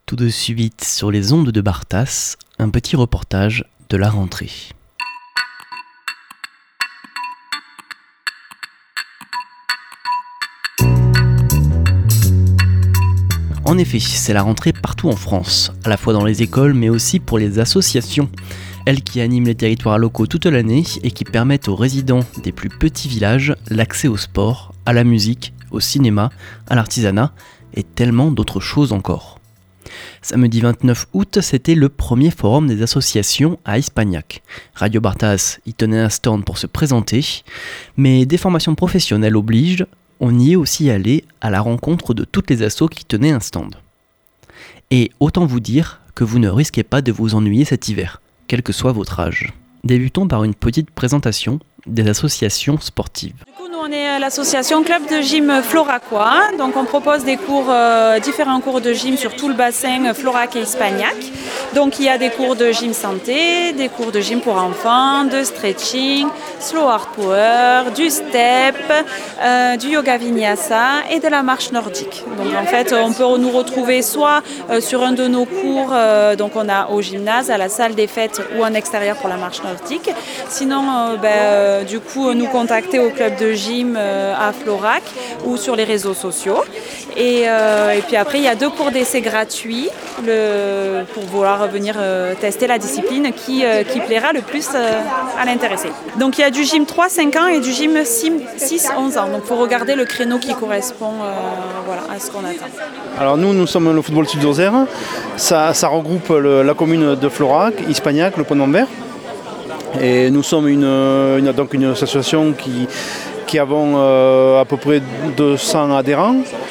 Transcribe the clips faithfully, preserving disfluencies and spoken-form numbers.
Tout de suite sur les ondes de Bartas, un petit reportage de la rentrée. En effet, c'est la rentrée partout en France, à la fois dans les écoles mais aussi pour les associations. Elles qui animent les territoires locaux toute l'année et qui permettent aux résidents des plus petits villages l'accès au sport, à la musique, au cinéma, à l'artisanat et tellement d'autres choses encore. Samedi vingt-neuf août, c'était le premier forum des associations à Espagnac. Radio Bartas y tenait un stand pour se présenter, mais des formations professionnelles obligent, on y est aussi allé à la rencontre de toutes les assos qui tenaient un stand. Et autant vous dire que vous ne risquez pas de vous ennuyer cet hiver, quel que soit votre âge. Débutons par une petite présentation des associations sportives. On est l'association Club de Gym Floracois, donc on propose des cours, euh, différents cours de gym sur tout le bassin Florac et Espagnac. Donc il y a des cours de gym santé, des cours de gym pour enfants, de stretching, slow hard power, du step, euh, du yoga vinyasa et de la marche nordique. Donc en fait on peut nous retrouver soit euh, sur un de nos cours, euh, donc on a au gymnase, à la salle des fêtes ou en extérieur pour la marche nordique. Sinon euh, ben, euh, du coup nous contacter au club de gym à Florac ou sur les réseaux sociaux. Et, euh, et puis après, il y a deux cours d'essai gratuits le, pour vouloir venir euh, tester la discipline qui, euh, qui plaira le plus euh, à l'intéressé. Donc il y a du gym trois cinq ans et du gym six onze ans. Donc il faut regarder le créneau qui correspond euh, voilà, à ce qu'on attend. Alors nous, nous sommes le football Sud d'Oser. Ça, ça regroupe le, la commune de Florac, Espagnac, le Pont d'Anvers. Et nous sommes une, une, donc une association qui qui avons euh, à peu près deux cents adhérents,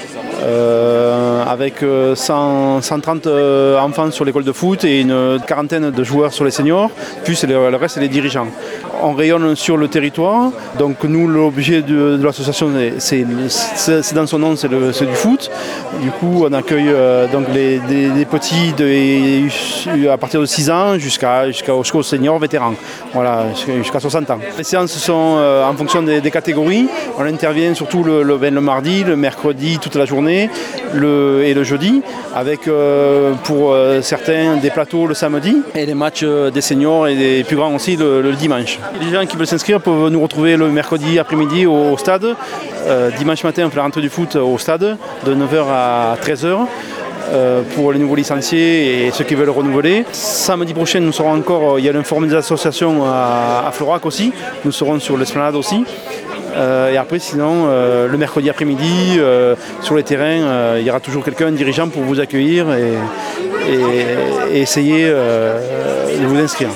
euh, avec cent, cent trente euh, enfants sur l'école de foot et une quarantaine de joueurs sur les seniors, plus le, le reste c'est les dirigeants. On rayonne sur le territoire, donc nous l'objet de, de l'association c'est, c'est, c'est dans son nom, c'est, le, c'est du foot. Du coup on accueille euh, donc les, des, des petits de, à partir de six ans jusqu'à, jusqu'à, jusqu'aux seniors vétérans, voilà, jusqu'à soixante ans. Les séances sont euh, en fonction des, des catégories, on intervient surtout le, le, le mardi, le mercredi, toute la journée le, et le jeudi, avec euh, pour euh, certains des plateaux le samedi et les matchs euh, des seniors et des plus grands aussi le, le dimanche. Les gens qui veulent s'inscrire peuvent nous retrouver le mercredi après-midi au, au stade. Euh, dimanche matin, on fait la rentrée du foot au stade de neuf heures à treize heures. Euh, pour les nouveaux licenciés et ceux qui veulent renouveler. Samedi prochain, nous serons encore, il y a le forum des associations à, à Florac aussi, nous serons sur l'esplanade aussi. Euh, et après, sinon, euh, le mercredi après-midi, euh, sur les terrains, euh, il y aura toujours quelqu'un, un dirigeant pour vous accueillir et, et, et essayer euh, de vous inscrire.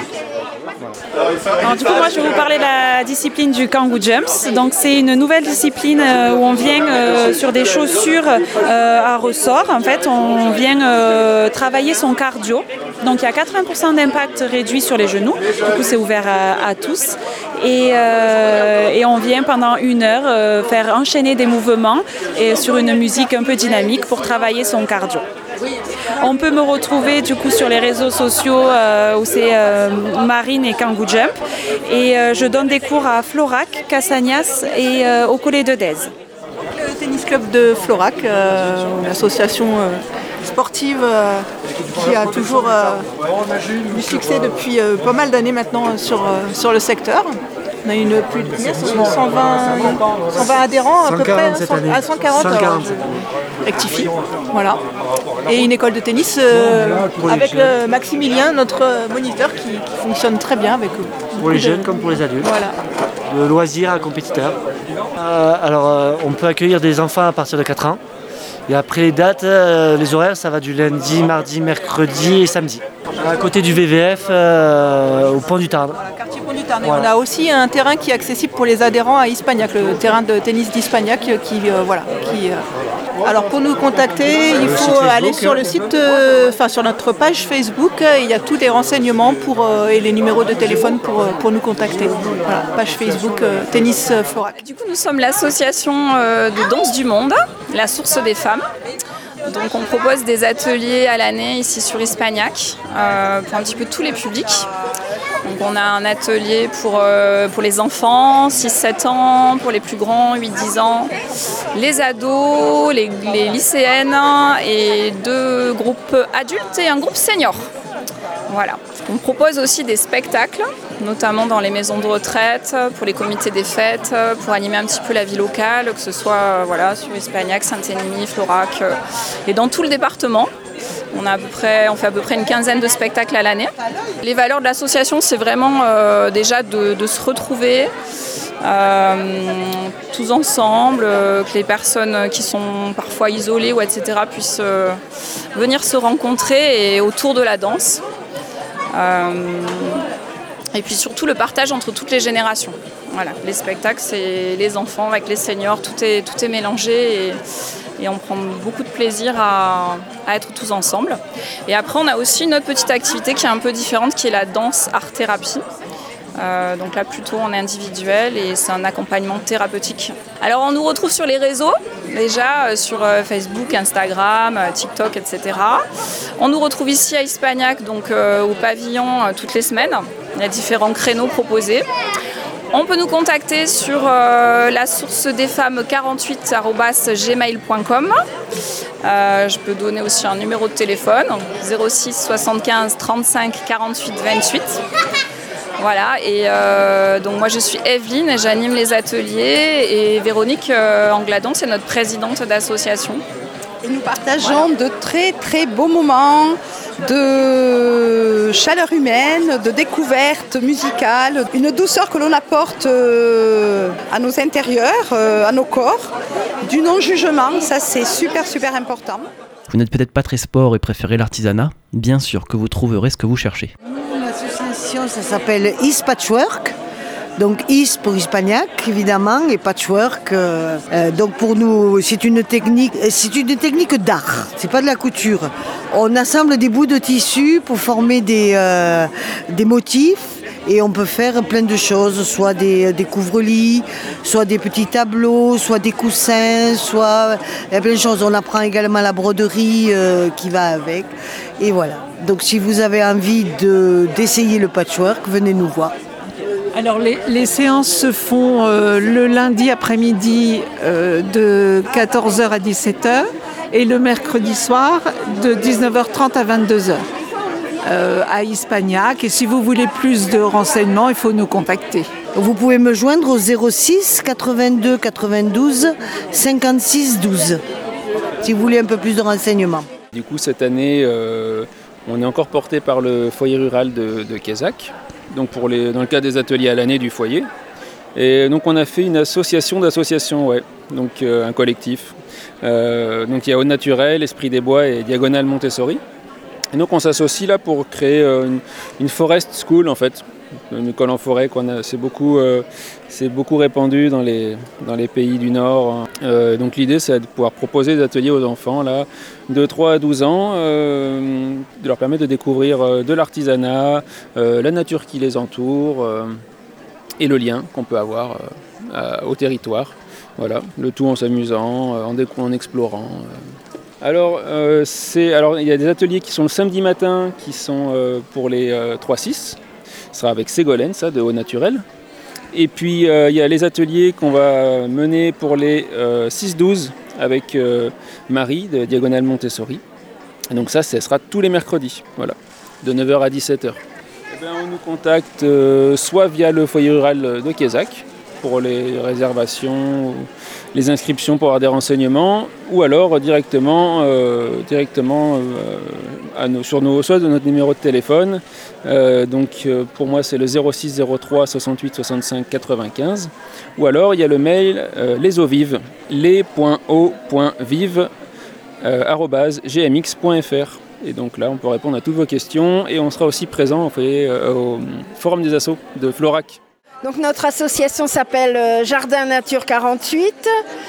Alors, du coup, moi, je vais vous parler de la discipline du Kangoo Jumps. Donc, c'est une nouvelle discipline euh, où on vient euh, sur des chaussures euh, à ressort. En fait, on vient euh, travailler son cardio. Donc, il y a quatre-vingts pour cent d'impact réduit sur les genoux. Du coup, c'est ouvert à, à tous. Et, euh, et on vient pendant une heure euh, faire enchaîner des mouvements et sur une musique un peu dynamique pour travailler son cardio. On peut me retrouver du coup sur les réseaux sociaux euh, où c'est euh, Marine et Kangoo Jump et euh, je donne des cours à Florac, Cassagnas et euh, au Collet de Dèze. Le tennis club de Florac, euh, une association euh, sportive euh, qui a toujours euh, du succès depuis euh, pas mal d'années maintenant sur, euh, sur le secteur. On a une plus de cent vingt adhérents à peu près, à cent quarante, alors je rectifie. Voilà. Et une école de tennis euh, avec le Maximilien, notre moniteur, qui, qui fonctionne très bien avec eux. Pour les jeunes comme pour les adultes. Voilà. De loisirs à compétiteurs. Euh, alors euh, on peut accueillir des enfants à partir de quatre ans. Et après les dates, euh, les horaires, ça va du lundi, mardi, mercredi et samedi. À côté du V V F, euh, au Pont du Tarn. Quartier Pont du Tarn. Voilà. On a aussi un terrain qui est accessible pour les adhérents à Espagnac, le terrain de tennis d'Espagnac qui, euh, voilà, qui, euh... Alors pour nous contacter, il faut aller sur le site, enfin euh, sur notre page Facebook, il y a tous les renseignements pour, euh, et les numéros de téléphone pour, pour nous contacter. Voilà, page Facebook euh, Tennis Florac. Du coup, nous sommes l'association euh, de danse du monde, la source des femmes. Donc on propose des ateliers à l'année ici sur Espagnac euh, pour un petit peu tous les publics. Donc on a un atelier pour, euh, pour les enfants, six sept ans, pour les plus grands, huit dix ans, les ados, les, les lycéennes et deux groupes adultes et un groupe senior. Voilà. On propose aussi des spectacles, notamment dans les maisons de retraite, pour les comités des fêtes, pour animer un petit peu la vie locale, que ce soit voilà, sur Ispagnac, Saint-Émilion, Florac et dans tout le département. On, a à peu près, on fait à peu près une quinzaine de spectacles à l'année. Les valeurs de l'association, c'est vraiment euh, déjà de, de se retrouver euh, tous ensemble, euh, que les personnes qui sont parfois isolées ou et cetera puissent euh, venir se rencontrer et autour de la danse. Euh, et puis surtout le partage entre toutes les générations. Voilà, les spectacles, c'est les enfants avec les seniors, tout est, tout est mélangé et, et on prend beaucoup de plaisir à, à être tous ensemble. Et après, on a aussi une autre petite activité qui est un peu différente, qui est la danse art-thérapie. Euh, donc là, plutôt en individuel et c'est un accompagnement thérapeutique. Alors, on nous retrouve sur les réseaux, déjà euh, sur euh, Facebook, Instagram, euh, TikTok, et cetera. On nous retrouve ici à Ispagnac, donc euh, au pavillon, euh, toutes les semaines. Il y a différents créneaux proposés. On peut nous contacter sur euh, la source des femmes quarante-huit arobase gmail point com. Euh, je peux donner aussi un numéro de téléphone, zéro six soixante-quinze trente-cinq quarante-huit vingt-huit. Voilà, et euh, donc moi je suis Evelyne et j'anime les ateliers et Véronique euh, Angladon, c'est notre présidente d'association. Et nous partageons voilà. de très très beaux moments de chaleur humaine, de découverte musicale, une douceur que l'on apporte euh, à nos intérieurs, euh, à nos corps, du non-jugement, ça c'est super super important. Vous n'êtes peut-être pas très sport et préférez l'artisanat, bien sûr que vous trouverez ce que vous cherchez. L'association, ça s'appelle Is Patchwork. Donc Is pour Ispagnac évidemment et patchwork. Euh, euh, donc pour nous c'est une technique, c'est une technique d'art. C'est pas de la couture. On assemble des bouts de tissu pour former des euh, des motifs et on peut faire plein de choses, soit des, des couvre-lits, soit des petits tableaux, soit des coussins, soit il y a plein de choses. On apprend également la broderie euh, qui va avec. Et voilà. Donc si vous avez envie de, d'essayer le patchwork, venez nous voir. Alors les, les séances se font euh, le lundi après-midi euh, de quatorze heures à dix-sept heures et le mercredi soir de dix-neuf heures trente à vingt-deux heures euh, à Ispagnac. Et si vous voulez plus de renseignements, il faut nous contacter. Vous pouvez me joindre au zéro six quatre-vingt-deux quatre-vingt-douze cinquante-six douze si vous voulez un peu plus de renseignements. Du coup cette année euh, on est encore porté par le foyer rural de, de Quézac. Donc pour les, dans le cadre des ateliers à l'année du foyer. Et donc on a fait une association d'associations, ouais. Donc euh, un collectif. Euh, donc il y a Au Naturel, Esprit des Bois et Diagonale Montessori. Et donc on s'associe là pour créer euh, une, une forest school en fait, une école en forêt. Qu'on a, c'est, beaucoup, euh, c'est beaucoup répandu dans les, dans les pays du Nord. Euh, donc l'idée c'est de pouvoir proposer des ateliers aux enfants là, de trois à douze ans, euh, de leur permettre de découvrir euh, de l'artisanat, euh, la nature qui les entoure euh, et le lien qu'on peut avoir euh, à, au territoire. Voilà, le tout en s'amusant, euh, en, décou- en explorant. Euh. Alors, euh, c'est, alors il y a des ateliers qui sont le samedi matin, qui sont euh, pour les euh, trois six. Ce sera avec Ségolène, ça, de Au Naturel. Et puis, euh, il y a les ateliers qu'on va mener pour les euh, six douze avec euh, Marie, de Diagonale Montessori. Et donc ça, ce sera tous les mercredis, voilà, de neuf heures à dix-sept heures. Et bien, on nous contacte euh, soit via le foyer rural de Quézac, pour les réservations, les inscriptions pour avoir des renseignements, ou alors directement, euh, directement euh, à nos, sur nos, soit de notre numéro de téléphone. Euh, donc euh, pour moi c'est le zéro six zéro trois soixante-huit soixante-cinq quatre-vingt-quinze, ou alors il y a le mail euh, les eaux vives, les point o point vive arobase g m x point f r. Et donc là on peut répondre à toutes vos questions et on sera aussi présent vous voyez, euh, au forum des assos de Florac. Donc notre association s'appelle Jardin Nature quarante-huit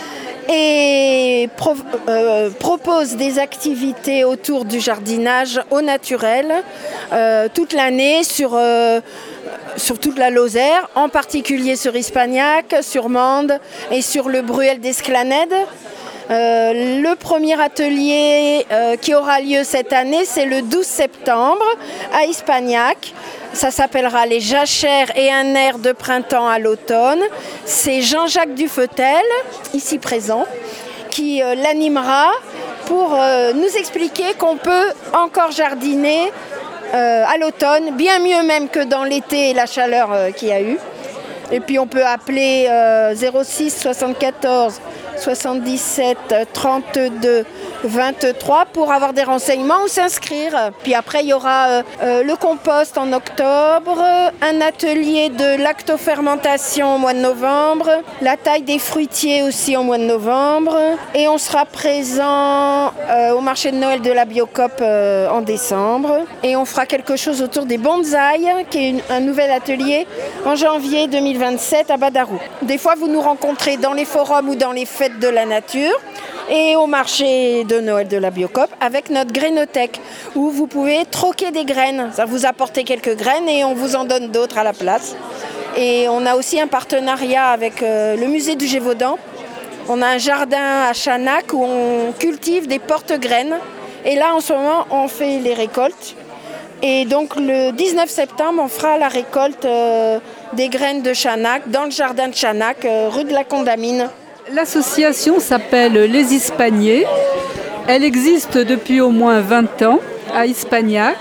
et pro- euh, propose des activités autour du jardinage au naturel euh, toute l'année sur, euh, sur toute la Lozère, en particulier sur Ispagnac, sur Mende et sur le Bruel d'Esclanède. Euh, le premier atelier euh, qui aura lieu cette année, c'est le douze septembre à Ispagnac. Ça s'appellera Les Jachères et un air de printemps à l'automne. C'est Jean-Jacques Dufetel, ici présent, qui euh, l'animera pour euh, nous expliquer qu'on peut encore jardiner euh, à l'automne, bien mieux même que dans l'été et la chaleur euh, qu'il y a eu. Et puis on peut appeler euh, zéro six soixante-quatorze soixante-dix-sept trente-deux vingt-trois pour avoir des renseignements ou s'inscrire. Puis après, il y aura euh, euh, le compost en octobre, un atelier de lactofermentation au mois de novembre, la taille des fruitiers aussi au mois de novembre. Et on sera présent euh, au marché de Noël de la Biocop euh, en décembre. Et on fera quelque chose autour des bonsaïs, qui est une, un nouvel atelier en janvier deux mille vingt-sept à Badarou. Des fois, vous nous rencontrez dans les forums ou dans les fêtes de la nature et au marché de Noël de la Biocop avec notre grainothèque où vous pouvez troquer des graines. Ça vous apporter quelques graines et on vous en donne d'autres à la place. Et on a aussi un partenariat avec euh, le musée du Gévaudan. On a un jardin à Chanac où on cultive des porte-graines et là en ce moment on fait les récoltes. Et donc le dix-neuf septembre on fera la récolte euh, des graines de Chanac dans le jardin de Chanac, euh, rue de la Condamine. L'association s'appelle Les Hispaniers. Elle existe depuis au moins vingt ans à Ispagnac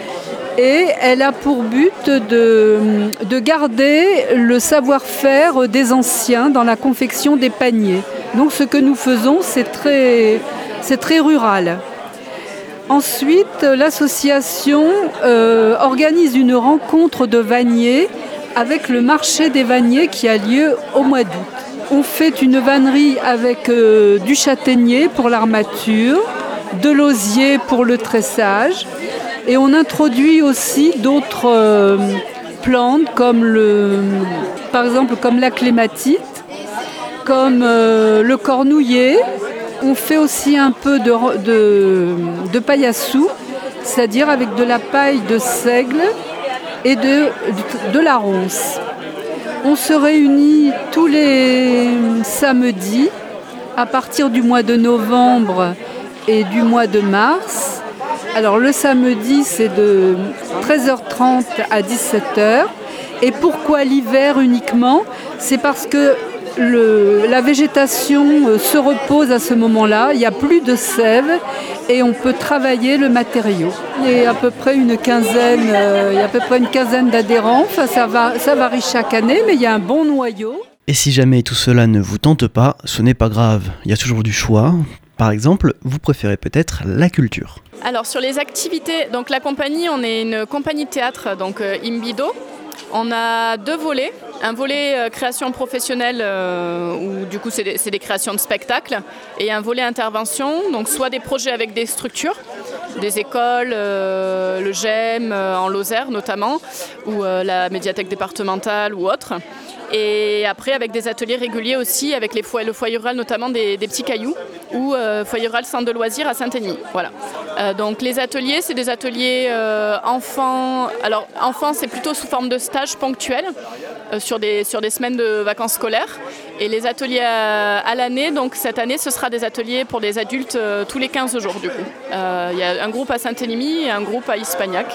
et elle a pour but de, de garder le savoir-faire des anciens dans la confection des paniers. Donc ce que nous faisons, c'est très, c'est très rural. Ensuite, l'association euh, organise une rencontre de vanniers avec le marché des vanniers qui a lieu au mois d'août. On fait une vannerie avec euh, du châtaignier pour l'armature, de l'osier pour le tressage et on introduit aussi d'autres euh, plantes comme le, par exemple comme la clématite, comme euh, le cornouiller. On fait aussi un peu de, de, de paille à sous, c'est-à-dire avec de la paille de seigle et de, de, de la ronce. On se réunit tous les samedis à partir du mois de novembre et du mois de mars. Alors le samedi, c'est de treize heures trente à dix-sept heures. Et pourquoi l'hiver uniquement ? C'est parce que le, la végétation se repose à ce moment-là. Il n'y a plus de sève et on peut travailler le matériau. Il y a à peu près une quinzaine, euh, il y a à peu près une quinzaine d'adhérents. Enfin, ça, va, ça varie chaque année, mais il y a un bon noyau. Et si jamais tout cela ne vous tente pas, ce n'est pas grave. Il y a toujours du choix. Par exemple, vous préférez peut-être la culture. Alors sur les activités, donc la compagnie, on est une compagnie de théâtre, donc euh, Imbido. On a deux volets. Un volet euh, création professionnelle euh, où du coup c'est des, c'est des créations de spectacles et un volet intervention, donc soit des projets avec des structures, des écoles, euh, le G E M euh, en Lozère notamment, ou euh, la médiathèque départementale ou autre. Et après avec des ateliers réguliers aussi avec les foyers, le foyer rural notamment des, des petits cailloux ou euh, foyer rural centre de loisirs à Saint-Denis. Voilà. Euh, donc les ateliers, c'est des ateliers euh, enfants. Alors enfants, c'est plutôt sous forme de stage ponctuel euh, sur des sur des semaines de vacances scolaires. Et les ateliers à, à l'année, donc cette année, ce sera des ateliers pour des adultes euh, tous les quinze jours du coup. Euh, il y a un groupe à Saint-Émilion et un groupe à Ispagnac.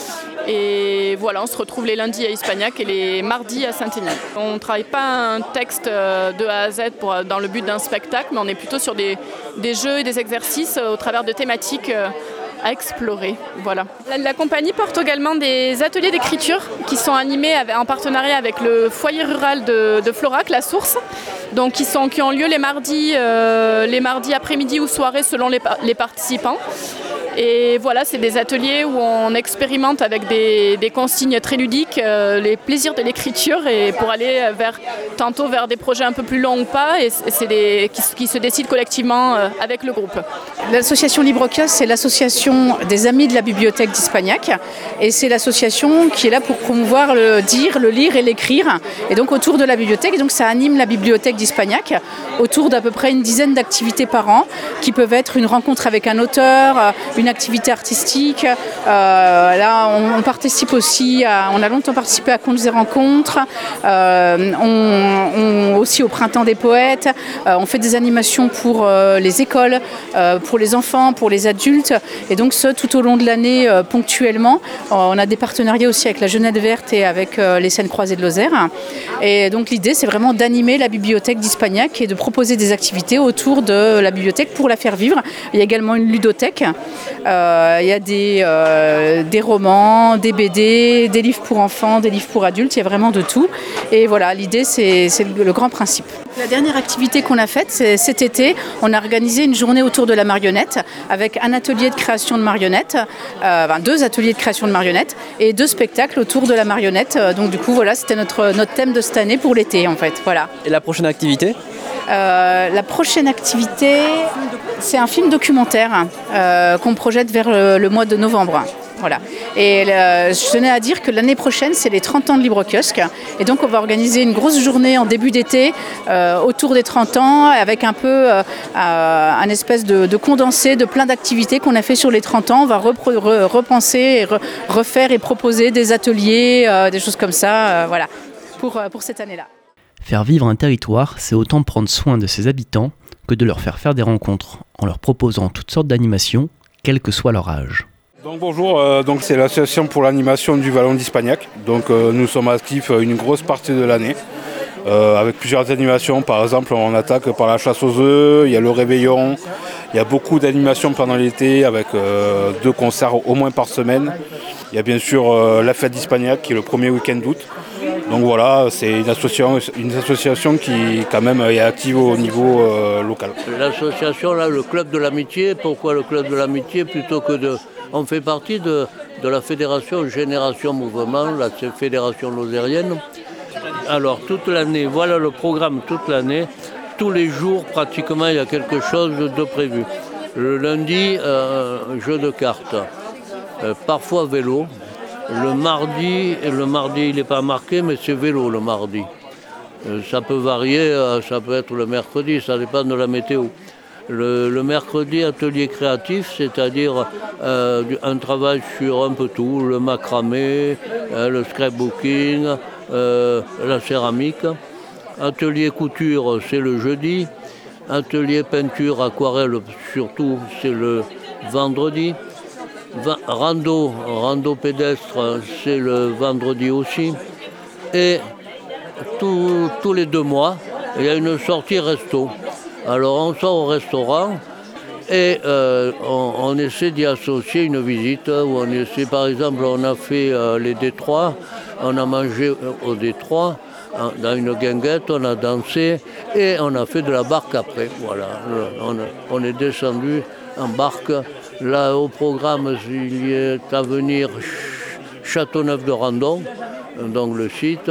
Et voilà, on se retrouve les lundis à Ispagnac et les mardis à Saint-Émilion. On ne travaille pas un texte de A à Z pour, dans le but d'un spectacle, mais on est plutôt sur des, des jeux et des exercices au travers de thématiques à explorer. Voilà. La, la compagnie porte également des ateliers d'écriture qui sont animés avec, en partenariat avec le foyer rural de, de Florac, La Source, donc qui, sont, qui ont lieu les mardis, euh, les mardis après-midi ou soirée selon les, les participants. Et voilà, c'est des ateliers où on expérimente avec des, des consignes très ludiques euh, les plaisirs de l'écriture et pour aller vers, tantôt vers des projets un peu plus longs ou pas, et c'est des, qui, qui se décident collectivement euh, avec le groupe. L'association Libre Kiosque, c'est l'association des amis de la bibliothèque d'Ispagnac et c'est l'association qui est là pour promouvoir le dire, le lire et l'écrire. Et donc autour de la bibliothèque, et donc ça anime la bibliothèque d'Ispagnac autour d'à peu près une dizaine d'activités par an qui peuvent être une rencontre avec un auteur, une une activité artistique. Euh, là, on, on participe aussi, à, on a longtemps participé à Contes et Rencontres, euh, on, on, aussi au Printemps des Poètes. Euh, on fait des animations pour euh, les écoles, euh, pour les enfants, pour les adultes. Et donc, ce, tout au long de l'année, euh, ponctuellement. Euh, on a des partenariats aussi avec la Jeunesse Verte et avec euh, les Scènes Croisées de Lozère. Et donc, l'idée, c'est vraiment d'animer la bibliothèque d'Hispagnac et de proposer des activités autour de la bibliothèque pour la faire vivre. Il y a également une ludothèque. Euh, il y a des, euh, des romans, des B D, des livres pour enfants, des livres pour adultes. Il y a vraiment de tout. Et voilà, l'idée, c'est, c'est le, le grand principe. La dernière activité qu'on a faite, c'est cet été, on a organisé une journée autour de la marionnette avec un atelier de création de marionnettes, euh, enfin, deux ateliers de création de marionnettes et deux spectacles autour de la marionnette. Donc du coup, voilà, c'était notre, notre thème de cette année pour l'été, en fait. Voilà. Et la prochaine activité ? Euh, la prochaine activité, c'est un film documentaire euh, qu'on projette vers le, le mois de novembre. Voilà. Et euh, je tenais à dire que l'année prochaine, c'est les trente ans de Librekiosque. Et donc, on va organiser une grosse journée en début d'été euh, autour des trente ans avec un peu euh, un espèce de, de condensé de plein d'activités qu'on a fait sur les trente ans. On va repro- re- repenser, et re- refaire et proposer des ateliers, euh, des choses comme ça, euh, voilà, pour, pour cette année-là. Faire vivre un territoire, c'est autant prendre soin de ses habitants que de leur faire faire des rencontres, en leur proposant toutes sortes d'animations, quel que soit leur âge. Donc bonjour, euh, donc c'est l'association pour l'animation du Vallon d'Hispagnac. Donc euh, nous sommes actifs une grosse partie de l'année euh, avec plusieurs animations. Par exemple, on attaque par la chasse aux œufs, il y a le réveillon, il y a beaucoup d'animations pendant l'été avec euh, deux concerts au moins par semaine. Il y a bien sûr euh, la fête d'Hispagnac qui est le premier week-end d'août. Donc voilà, c'est une association, une association qui quand même est active au niveau euh, local. L'association, là, le Club de l'Amitié, pourquoi le Club de l'Amitié plutôt que de... On fait partie de, de la fédération Génération Mouvement, la fédération lozérienne. Alors toute l'année, voilà le programme toute l'année. Tous les jours, pratiquement, il y a quelque chose de prévu. Le lundi, euh, jeu de cartes, euh, parfois vélo. Le mardi, le mardi il n'est pas marqué, mais c'est vélo le mardi. Euh, ça peut varier, euh, ça peut être le mercredi, ça dépend de la météo. Le, le mercredi, atelier créatif, c'est-à-dire euh, un travail sur un peu tout, le macramé, euh, le scrapbooking, euh, la céramique. Atelier couture, c'est le jeudi. Atelier peinture, aquarelle, surtout, c'est le vendredi. Va- rando, rando pédestre, c'est le vendredi aussi. Et tout, tous les deux mois, il y a une sortie resto. Alors on sort au restaurant et euh, on, on essaie d'y associer une visite où on essaie, par exemple, on a fait euh, les Détroits, on a mangé au Détroit, dans une guinguette, on a dansé et on a fait de la barque après. Voilà, on, on est descendu en barque. Là, au programme, il y est à venir Châteauneuf de Randon, donc le site,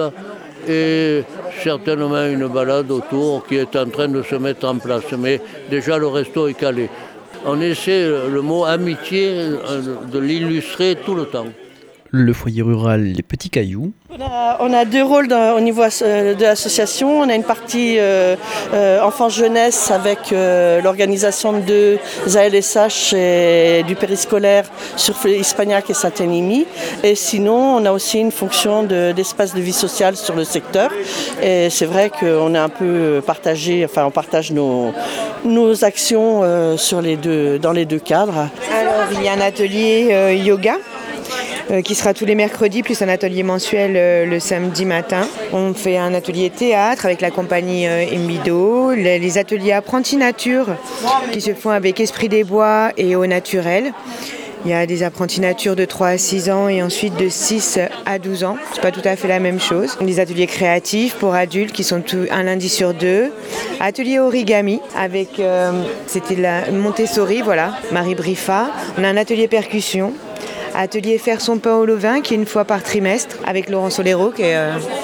et certainement une balade autour qui est en train de se mettre en place. Mais déjà, le resto est calé. On essaie le mot amitié de l'illustrer tout le temps. Le foyer rural Les Petits Cailloux. On a, on a deux rôles dans, au niveau euh, de l'association. On a une partie euh, euh, enfance-jeunesse avec euh, l'organisation de deux A L S H et du périscolaire sur Hispagnac et Saint-Émilion. Et sinon, on a aussi une fonction de, d'espace de vie sociale sur le secteur. Et c'est vrai qu'on est un peu partagé, enfin on partage nos, nos actions euh, sur les deux, dans les deux cadres. Alors, il y a un atelier euh, yoga. Euh, qui sera tous les mercredis, plus un atelier mensuel euh, le samedi matin. On fait un atelier théâtre avec la compagnie euh, Embido, les, les ateliers apprentis nature qui se font avec Esprit des Bois et Au Naturel. Il y a des apprentis nature de trois à six ans et ensuite de six à douze ans. C'est pas tout à fait la même chose. Des ateliers créatifs pour adultes qui sont tout, un lundi sur deux. Atelier origami avec, euh, c'était la Montessori, voilà, Marie Briffa. On a un atelier percussion. Atelier faire son pain au levain qui est une fois par trimestre avec Laurent Solero qui est, euh,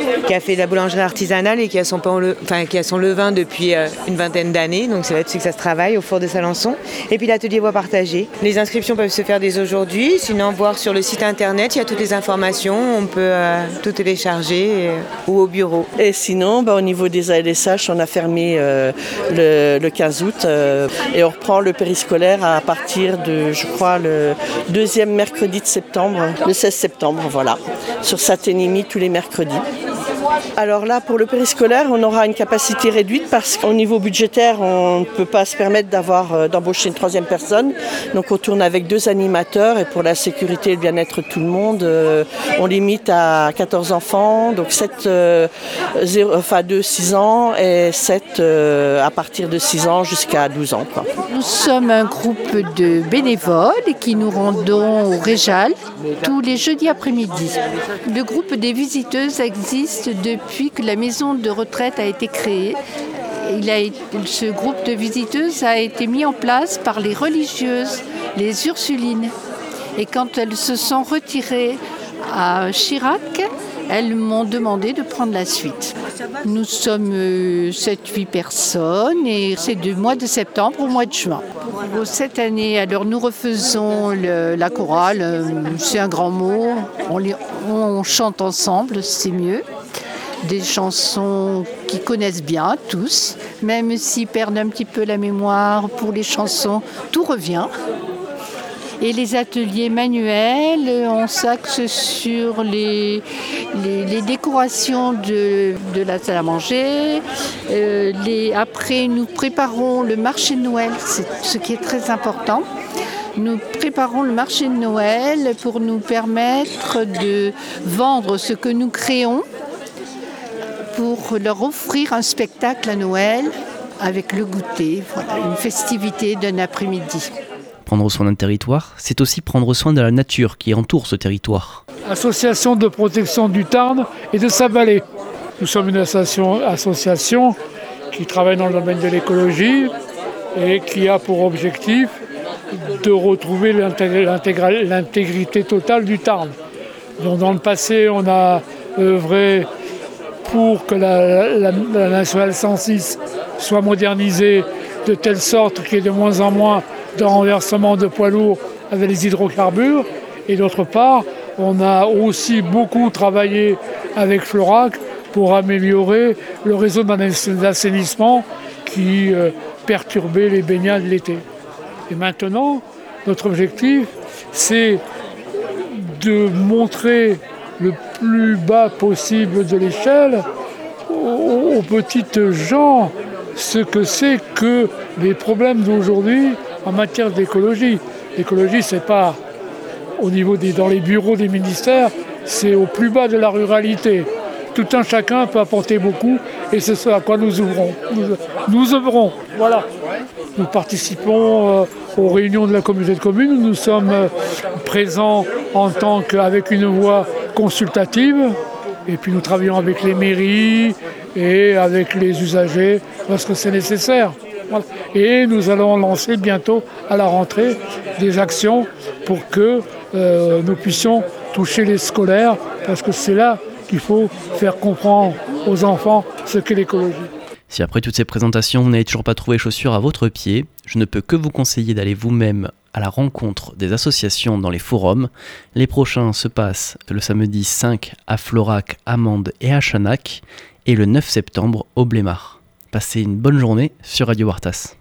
qui a fait de la boulangerie artisanale et qui a son, pain au le... enfin, qui a son levain depuis euh, une vingtaine d'années. Donc c'est là-dessus que ça se travaille au Four de Salençon. Et puis l'atelier voix partagée. Les inscriptions peuvent se faire dès aujourd'hui. Sinon, voir sur le site internet, il y a toutes les informations. On peut euh, tout télécharger euh, ou au bureau. Et sinon, bah, au niveau des A L S H, on a fermé euh, le, le quinze août euh, et on reprend le périscolaire à partir de, je crois, le deuxième mercredi de septembre, le seize septembre, voilà, sur Saint-Énimie tous les mercredis. Alors là, pour le périscolaire, on aura une capacité réduite parce qu'au niveau budgétaire, on ne peut pas se permettre d'avoir, euh, d'embaucher une troisième personne. Donc on tourne avec deux animateurs et pour la sécurité et le bien-être de tout le monde, euh, on limite à quatorze enfants, donc sept euh, zéro, enfin de six ans et sept euh, à partir de six ans jusqu'à douze ans. Quoi. Nous sommes un groupe de bénévoles qui nous rendons au Réjal tous les jeudis après-midi. Le groupe des visiteuses existe depuis que la maison de retraite a été créée. Il a été, ce groupe de visiteuses a été mis en place par les religieuses, les Ursulines. Et quand elles se sont retirées à Chirac, elles m'ont demandé de prendre la suite. Nous sommes euh, sept huit personnes et c'est du mois de septembre au mois de juin. Pour cette année, alors nous refaisons le, la chorale, euh, c'est un grand mot, on, les, on chante ensemble, c'est mieux. Des chansons qu'ils connaissent bien, tous, même s'ils perdent un petit peu la mémoire pour les chansons, tout revient. Et les ateliers manuels, on s'axe sur les, les, les décorations de, de la salle à manger. Euh, les, après, nous préparons le marché de Noël, c'est ce qui est très important. Nous préparons le marché de Noël pour nous permettre de vendre ce que nous créons, pour leur offrir un spectacle à Noël avec le goûter, voilà, une festivité d'un après-midi. Prendre soin d'un territoire, c'est aussi prendre soin de la nature qui entoure ce territoire. Association de protection du Tarn et de sa vallée. Nous sommes une association, association qui travaille dans le domaine de l'écologie et qui a pour objectif de retrouver l'intégrité totale du Tarn. Donc dans le passé, on a œuvré pour que la, la, la nationale cent six soit modernisée de telle sorte qu'il y ait de moins en moins de renversement de poids lourds avec les hydrocarbures. Et d'autre part, on a aussi beaucoup travaillé avec Florac pour améliorer le réseau d'assainissement qui euh, perturbait les baignades l'été. Et maintenant, notre objectif, c'est de montrer le plus bas possible de l'échelle aux, aux petites gens ce que c'est que les problèmes d'aujourd'hui en matière d'écologie. L'écologie, c'est pas au niveau des, dans les bureaux des ministères, c'est au plus bas de la ruralité. Tout un chacun peut apporter beaucoup et c'est ce à quoi nous ouvrons. Nous, nous œuvrons. Voilà. Nous participons euh, aux réunions de la communauté de communes. Nous sommes euh, présents en tant qu'avec une voix consultative. Et puis nous travaillons avec les mairies et avec les usagers lorsque c'est nécessaire. Voilà. Et nous allons lancer bientôt à la rentrée des actions pour que euh, nous puissions toucher les scolaires, parce que c'est là qu'il faut faire comprendre aux enfants ce qu'est l'écologie. Si après toutes ces présentations, vous n'avez toujours pas trouvé chaussures à votre pied, je ne peux que vous conseiller d'aller vous-même à la rencontre des associations dans les forums. Les prochains se passent le samedi cinq à Florac, à Mende et à Chanac, et le neuf septembre au Blémard. Passez une bonne journée sur Radio Wartas.